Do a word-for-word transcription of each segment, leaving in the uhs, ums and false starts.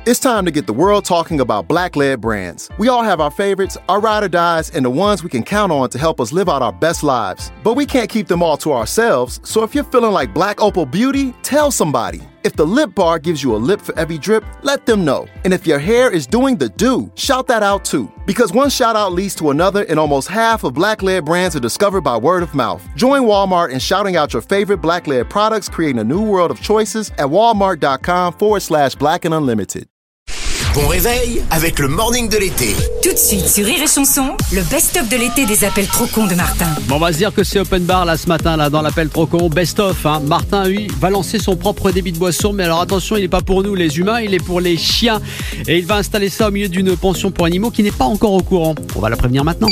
It's time to get the world talking about Black-led brands. We all have our favorites, our ride or dies, and the ones we can count on to help us live out our best lives. But we can't keep them all to ourselves, so if you're feeling like Black Opal Beauty, tell somebody. If the Lip Bar gives you a lip for every drip, let them know. And if your hair is doing the do, shout that out too. Because one shout out leads to another, and almost half of Black-led brands are discovered by word of mouth. Join Walmart in shouting out your favorite Black-led products, creating a new world of choices at walmart.com forward slash Black and Unlimited. Bon réveil avec le morning de l'été. Tout de suite sur Rire et Chanson, le best-of de l'été des appels trop cons de Martin. Bon, on va se dire que c'est open bar là ce matin là dans l'appel trop con best-of. Hein. Martin, lui, va lancer son propre débit de boisson, mais alors attention, il n'est pas pour nous les humains, il est pour les chiens. Et il va installer ça au milieu d'une pension pour animaux qui n'est pas encore au courant. On va la prévenir maintenant.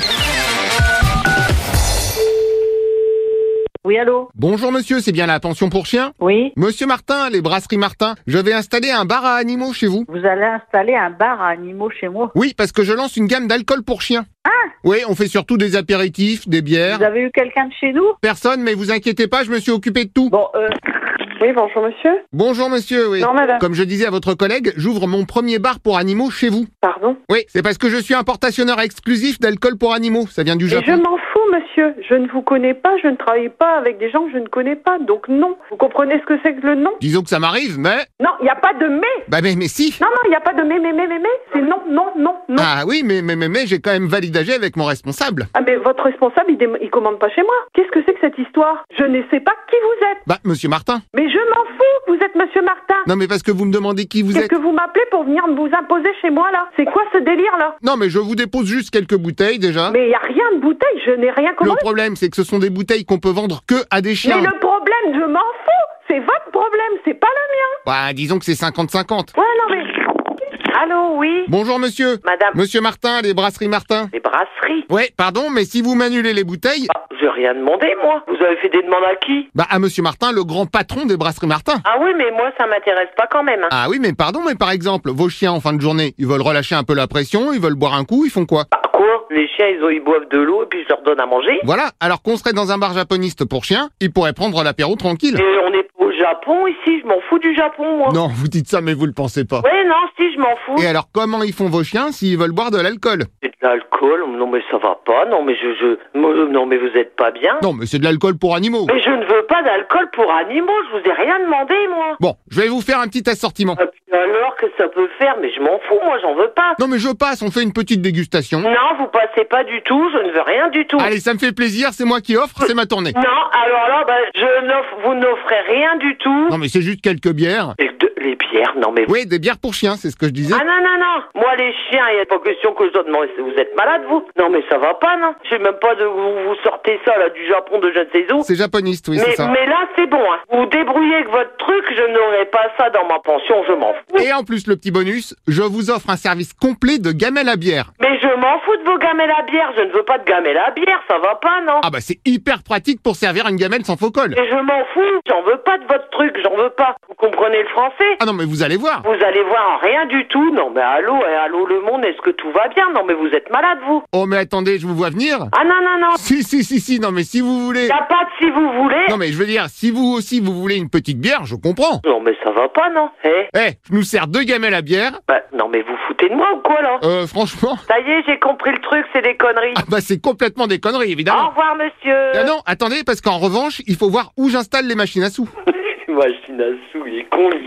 Oui, allô? Bonjour monsieur, c'est bien la pension pour chiens? Oui. Monsieur Martin, les brasseries Martin, je vais installer un bar à animaux chez vous. Vous allez installer un bar à animaux chez moi? Oui, parce que je lance une gamme d'alcool pour chiens. Ah! Oui, on fait surtout des apéritifs, des bières. Vous avez eu quelqu'un de chez nous? Personne, mais vous inquiétez pas, je me suis occupé de tout. Bon, euh... Oui, bonjour monsieur. Bonjour monsieur, oui. Non, madame. Comme je disais à votre collègue, j'ouvre mon premier bar pour animaux chez vous. Pardon? Oui, c'est parce que je suis importationneur exclusif d'alcool pour animaux, ça vient du Et Japon. je m'en fous, monsieur. Je ne vous connais pas, je ne travaille pas avec des gens que je ne connais pas, donc non. Vous comprenez ce que c'est que le non? Disons que ça m'arrive, mais... Non, il n'y a pas de mais. Bah mais, mais si. Non, non, il n'y a pas de mais, mais, mais, mais, mais. C'est non, non, non, non. Ah oui, mais, mais, mais, mais j'ai quand même validé avec mon responsable. Ah, mais votre responsable, il, dé- il commande pas chez moi. Qu'est-ce que c'est que cette histoire? Je ne sais pas qui vous êtes. Bah, monsieur Martin. Mais je m'en fous que vous êtes monsieur Martin. Non mais parce que vous me demandez qui vous Qu'est-ce êtes. que vous m'appelez pour venir vous imposer chez moi, là? C'est quoi ce délire-là? Non mais je vous dépose juste quelques bouteilles déjà. Mais il n'y a rien de bouteille, je n'ai rien Le commandé. problème c'est que ce sont des bouteilles qu'on peut vendre que à des chiens. Mais le problème, je m'en fous. C'est votre problème, c'est pas le mien. Bah disons que c'est cinquante cinquante. Ouais, non mais... Allô, oui? Bonjour monsieur. Madame. Monsieur Martin, les brasseries Martin. Les brasseries? Ouais, pardon, mais si vous m'annulez les bouteilles... Ah, j'ai rien demandé, moi. Vous avez fait des demandes à qui? Bah à monsieur Martin, le grand patron des brasseries Martin. Ah oui, mais moi, ça m'intéresse pas quand même. Hein. Ah oui, mais pardon, mais par exemple, vos chiens en fin de journée, ils veulent relâcher un peu la pression, ils veulent boire un coup, ils font quoi? Bah quoi? Les chiens, ils, ont, ils boivent de l'eau et puis je leur donne à manger. Voilà, alors qu'on serait dans un bar japoniste pour chiens, ils pourraient prendre l'apéro tranquille. Et on est au Japon ici, je m'en fous du Japon, moi. Non, vous dites ça, mais vous le pensez pas. Ouais, non, si, je m'en fous. Et alors, comment ils font vos chiens s'ils veulent boire de l'alcool? C'est de l'alcool? Non, mais ça va pas. Non, mais je... je... moi, Non, mais vous êtes pas bien. Non, mais c'est de l'alcool pour animaux. Mais je ne veux pas d'alcool pour animaux. Je vous ai rien demandé, moi. Bon, je vais vous faire un petit assortiment. Et puis alors, que ça peut faire? Mais je m'en fous, moi, j'en veux pas. Non, mais je passe, on fait une petite dégustation. Non, vous passez pas du tout. Je ne veux rien du tout. Allez, ça me fait plaisir, c'est moi qui offre, c'est ma tournée. Non, alors là, bah, je n'offre, vous n'offrez rien du tout. Non, mais c'est juste quelques bières. Et de- les bières, non mais... Oui, des bières pour chiens, c'est ce que je disais. Ah non, non, non. Moi, les chiens, il n'y a pas question que je donne... Non, vous êtes malade, vous? Non, mais ça va pas, non? Je sais même pas de vous, vous sortez ça, là, du Japon, de je ne sais où. C'est japoniste, oui, c'est Mais, ça. mais là, c'est bon, hein. Vous débrouillez avec votre truc, je n'aurai pas ça dans ma pension, je m'en fous. Et en plus, le petit bonus, je vous offre un service complet de gamelle à bière. Mais je m'en fous de vos gamelles à bière, je ne veux pas de gamelles à bière, ça va pas, non? Ah bah c'est hyper pratique pour servir une gamelle sans faux col. Et je m'en fous, j'en veux pas de votre truc, j'en veux pas. Vous comprenez le français? Ah non, mais vous allez voir. Vous allez voir rien du tout. Non mais allô, eh, allô le monde, est-ce que tout va bien? Non mais vous êtes malade, vous? Oh mais attendez, je vous vois venir. Ah non, non, non. Si, si, si, si, non mais si vous voulez... Y a pas de si vous voulez. Non mais je veux dire, si vous aussi vous voulez une petite bière, je comprends. Non mais ça va pas, non? Eh Eh, je nous sers deux gamelles à bière. bah, non mais vous foutez de moi ou quoi, là? Euh, franchement... Ça y est, j'ai compris le truc, c'est des conneries. Ah bah c'est complètement des conneries, Au évidemment. revoir, monsieur. Ah non, attendez, parce qu'en revanche, il faut voir où j'installe les machines à sous. Machine à sous, il est con, lui.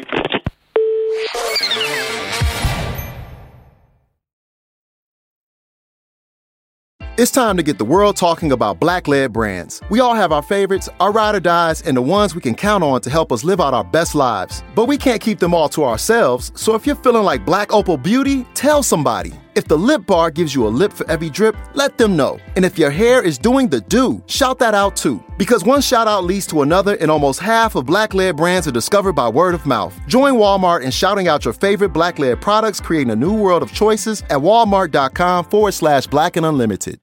It's time to get the world talking about Black-led brands. We all have our favorites, our ride or dies, and the ones we can count on to help us live out our best lives. But we can't keep them all to ourselves, so if you're feeling like Black Opal Beauty, tell somebody. If the Lip Bar gives you a lip for every drip, let them know. And if your hair is doing the do, shout that out too. Because one shout out leads to another, and almost half of Black-led brands are discovered by word of mouth. Join Walmart in shouting out your favorite Black-led products, creating a new world of choices at walmart.com forward slash Black and Unlimited.